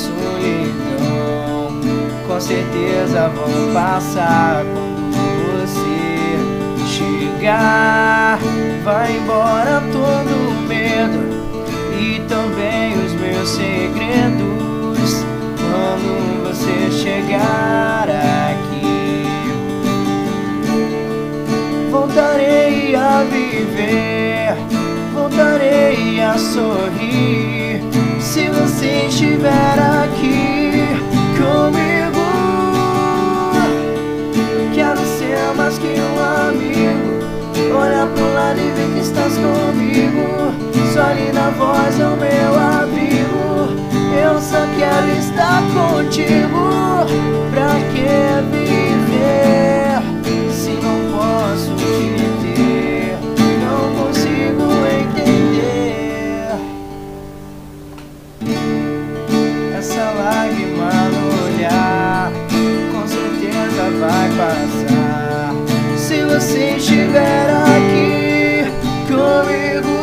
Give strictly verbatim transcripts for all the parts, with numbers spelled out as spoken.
solidão com certeza vão passar. Quando você chegar, vai embora todo o medo e também os meus segredos. Quando você chegar aqui, voltarei a viver, voltarei a sorrir. Se você estiver aqui comigo, quero ser mais que um amigo. Olha pro lado e vê que estás comigo. Sua linda voz é o meu abrigo. Eu só quero estar contigo. Pra que viver se não posso te ter? Não consigo entender. Essa lágrima no olhar com certeza vai passar. Se você estiver aqui comigo.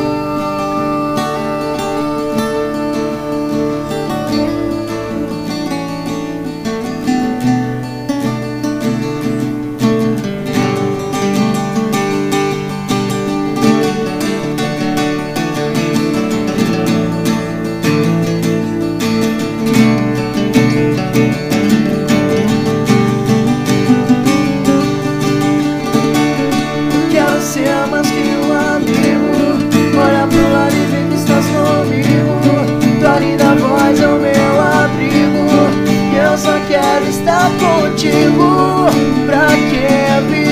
Ser mais que um amigo. Olha pro lado e vê que estás comigo. Tua linda voz é o meu abrigo. Eu só quero estar contigo. Pra que